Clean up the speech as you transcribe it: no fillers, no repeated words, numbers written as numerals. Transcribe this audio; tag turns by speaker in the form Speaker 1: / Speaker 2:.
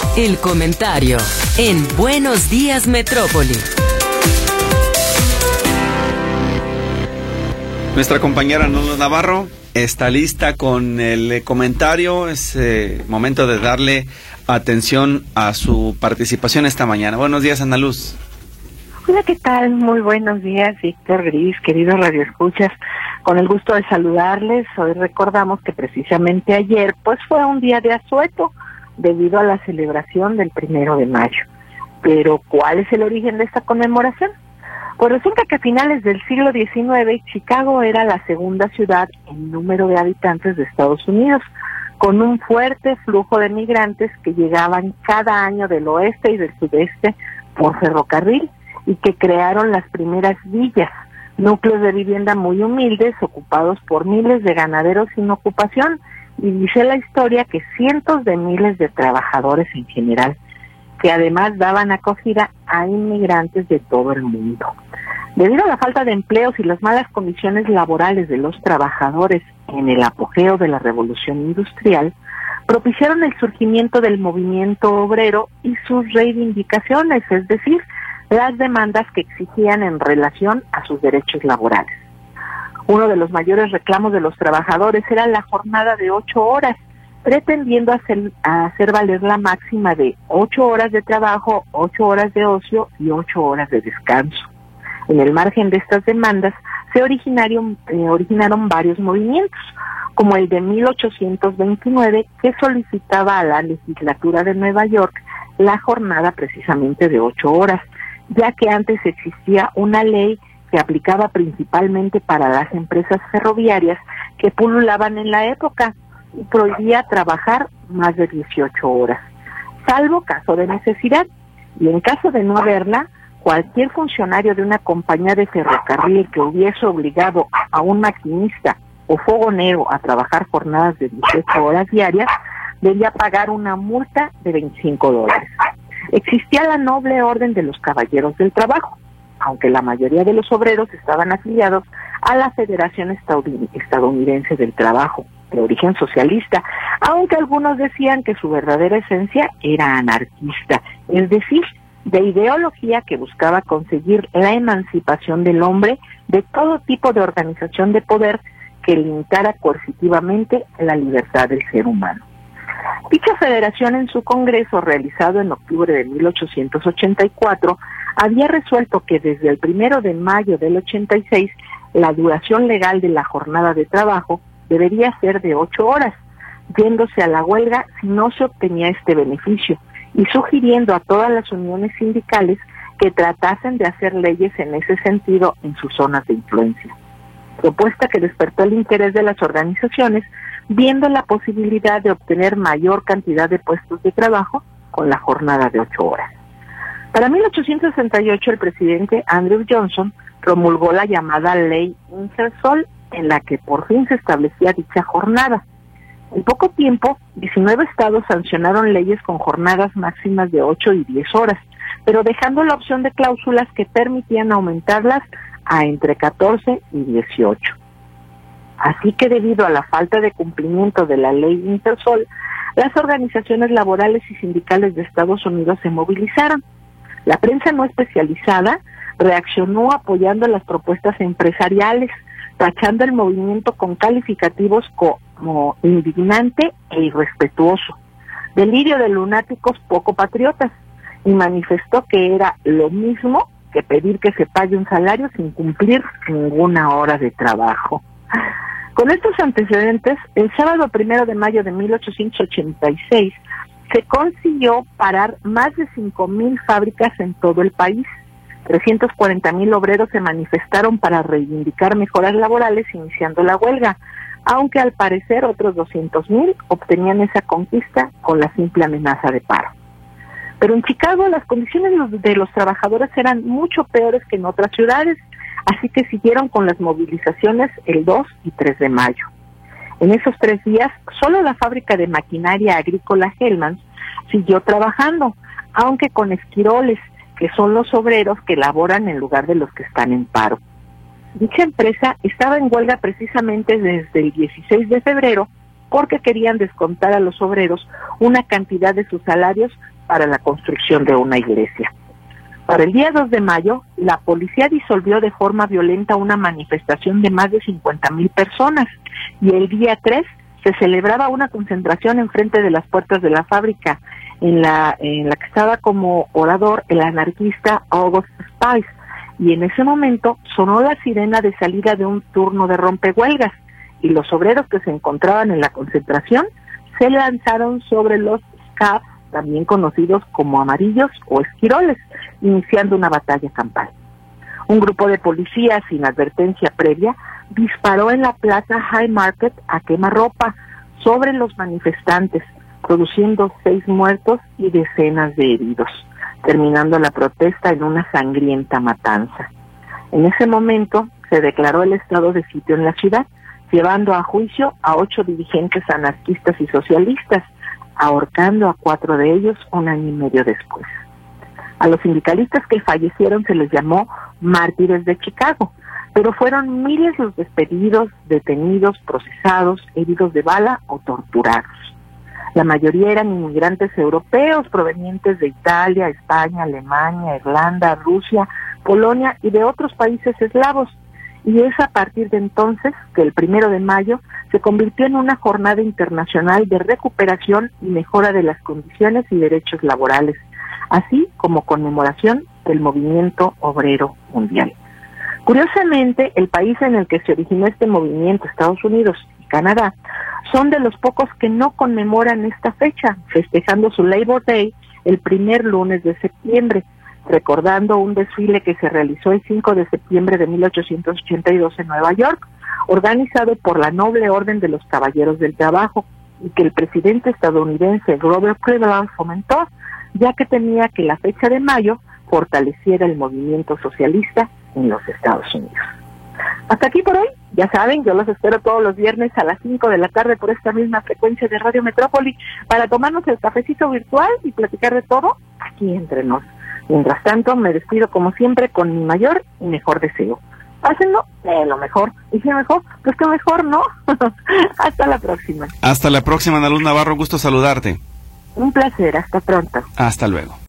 Speaker 1: El comentario en Buenos Días Metrópoli.
Speaker 2: Nuestra compañera Nolo Navarro está lista con el comentario. Es momento de darle atención a su participación esta mañana. Buenos días, Ana Luz.
Speaker 3: Hola, ¿qué tal? Muy buenos días, Víctor Gris, queridos radioescuchas. Con el gusto de saludarles. Hoy recordamos que precisamente ayer pues fue un día de asueto debido a la celebración del 1 de mayo. Pero ¿cuál es el origen de esta conmemoración? Pues resulta que a finales del siglo XIX, Chicago era la segunda ciudad en número de habitantes de Estados Unidos, con un fuerte flujo de migrantes que llegaban cada año del oeste y del sudeste por ferrocarril y que crearon las primeras villas, núcleos de vivienda muy humildes ocupados por miles de ganaderos sin ocupación, y dice la historia que cientos de miles de trabajadores en general, que además daban acogida a inmigrantes de todo el mundo. Debido a la falta de empleos y las malas condiciones laborales de los trabajadores en el apogeo de la revolución industrial, propiciaron el surgimiento del movimiento obrero y sus reivindicaciones, es decir, las demandas que exigían en relación a sus derechos laborales. Uno de los mayores reclamos de los trabajadores era la jornada de 8 horas, pretendiendo hacer valer la máxima de 8 horas de trabajo, 8 horas de ocio y 8 horas de descanso. En el margen de estas demandas se originaron varios movimientos, como el de 1829, que solicitaba a la legislatura de Nueva York la jornada precisamente de 8 horas, ya que antes existía una ley que aplicaba principalmente para las empresas ferroviarias que pululaban en la época y prohibía trabajar más de 18 horas, salvo caso de necesidad. Y en caso de no haberla, cualquier funcionario de una compañía de ferrocarril que hubiese obligado a un maquinista o fogonero a trabajar jornadas de 18 horas diarias, debía pagar una multa de $25. Existía la noble orden de los caballeros del trabajo, aunque la mayoría de los obreros estaban afiliados a la Federación Estadounidense del Trabajo, de origen socialista, aunque algunos decían que su verdadera esencia era anarquista, es decir, de ideología que buscaba conseguir la emancipación del hombre de todo tipo de organización de poder que limitara coercitivamente la libertad del ser humano. Dicha federación, en su congreso realizado en octubre de 1884, había resuelto que desde el 1 de mayo del 86 la duración legal de la jornada de trabajo debería ser de 8 horas, yéndose a la huelga si no se obtenía este beneficio, y sugiriendo a todas las uniones sindicales que tratasen de hacer leyes en ese sentido en sus zonas de influencia. Propuesta que despertó el interés de las organizaciones, viendo la posibilidad de obtener mayor cantidad de puestos de trabajo con la jornada de 8 horas. Para 1868, el presidente Andrew Johnson promulgó la llamada Ley Ingersoll, en la que por fin se establecía dicha jornada. En poco tiempo, 19 estados sancionaron leyes con jornadas máximas de 8 y 10 horas, pero dejando la opción de cláusulas que permitían aumentarlas a entre 14 y 18. Así que debido a la falta de cumplimiento de la Ley Ingersoll, las organizaciones laborales y sindicales de Estados Unidos se movilizaron. La prensa no especializada reaccionó apoyando las propuestas empresariales, tachando el movimiento con calificativos como indignante e irrespetuoso, delirio de lunáticos poco patriotas, y manifestó que era lo mismo que pedir que se pague un salario sin cumplir ninguna hora de trabajo. Con estos antecedentes, el sábado 1 de mayo de 1886 se consiguió parar más de 5,000 fábricas en todo el país. 340,000 obreros se manifestaron para reivindicar mejoras laborales iniciando la huelga, aunque al parecer otros 200,000 obtenían esa conquista con la simple amenaza de paro. Pero en Chicago las condiciones de los trabajadores eran mucho peores que en otras ciudades, así que siguieron con las movilizaciones el 2 y 3 de mayo. En esos 3 días, solo la fábrica de maquinaria agrícola Hellmann's siguió trabajando, aunque con esquiroles, que son los obreros que laboran en lugar de los que están en paro. Dicha empresa estaba en huelga precisamente desde el 16 de febrero porque querían descontar a los obreros una cantidad de sus salarios para la construcción de una iglesia. Para el día 2 de mayo, la policía disolvió de forma violenta una manifestación de más de 50,000 personas, y el día 3 se celebraba una concentración enfrente de las puertas de la fábrica, en la que estaba como orador el anarquista August Spice, y en ese momento sonó la sirena de salida de un turno de rompehuelgas, y los obreros que se encontraban en la concentración se lanzaron sobre los scabs, también conocidos como amarillos o esquiroles, iniciando una batalla campal. Un grupo de policías, sin advertencia previa, disparó en la plaza High Market a quemarropa sobre los manifestantes, produciendo 6 muertos y decenas de heridos, terminando la protesta en una sangrienta matanza. En ese momento se declaró el estado de sitio en la ciudad, llevando a juicio a 8 dirigentes anarquistas y socialistas, ahorcando a 4 de ellos 1 año y medio después. A los sindicalistas que fallecieron se les llamó mártires de Chicago, pero fueron miles los despedidos, detenidos, procesados, heridos de bala o torturados. La mayoría eran inmigrantes europeos provenientes de Italia, España, Alemania, Irlanda, Rusia, Polonia y de otros países eslavos. Y es a partir de entonces que el 1 de mayo se convirtió en una jornada internacional de recuperación y mejora de las condiciones y derechos laborales, así como conmemoración del movimiento obrero mundial. Curiosamente, el país en el que se originó este movimiento, Estados Unidos y Canadá, son de los pocos que no conmemoran esta fecha, festejando su Labor Day el primer lunes de septiembre, recordando un desfile que se realizó el 5 de septiembre de 1882 en Nueva York, organizado por la Noble Orden de los Caballeros del Trabajo, y que el presidente estadounidense Grover Cleveland fomentó, ya que temía que la fecha de mayo fortaleciera el movimiento socialista en los Estados Unidos. Hasta aquí por hoy. Ya saben, yo los espero todos los viernes a las 5 de la tarde por esta misma frecuencia de Radio Metrópoli para tomarnos el cafecito virtual y platicar de todo aquí entre nos. Mientras tanto, me despido como siempre con mi mayor y mejor deseo. Pásenlo lo mejor. Y si mejor, pues que mejor, ¿no? Hasta la próxima.
Speaker 2: Hasta la próxima, Ana Luz Navarro. Gusto saludarte.
Speaker 3: Un placer. Hasta pronto.
Speaker 2: Hasta luego.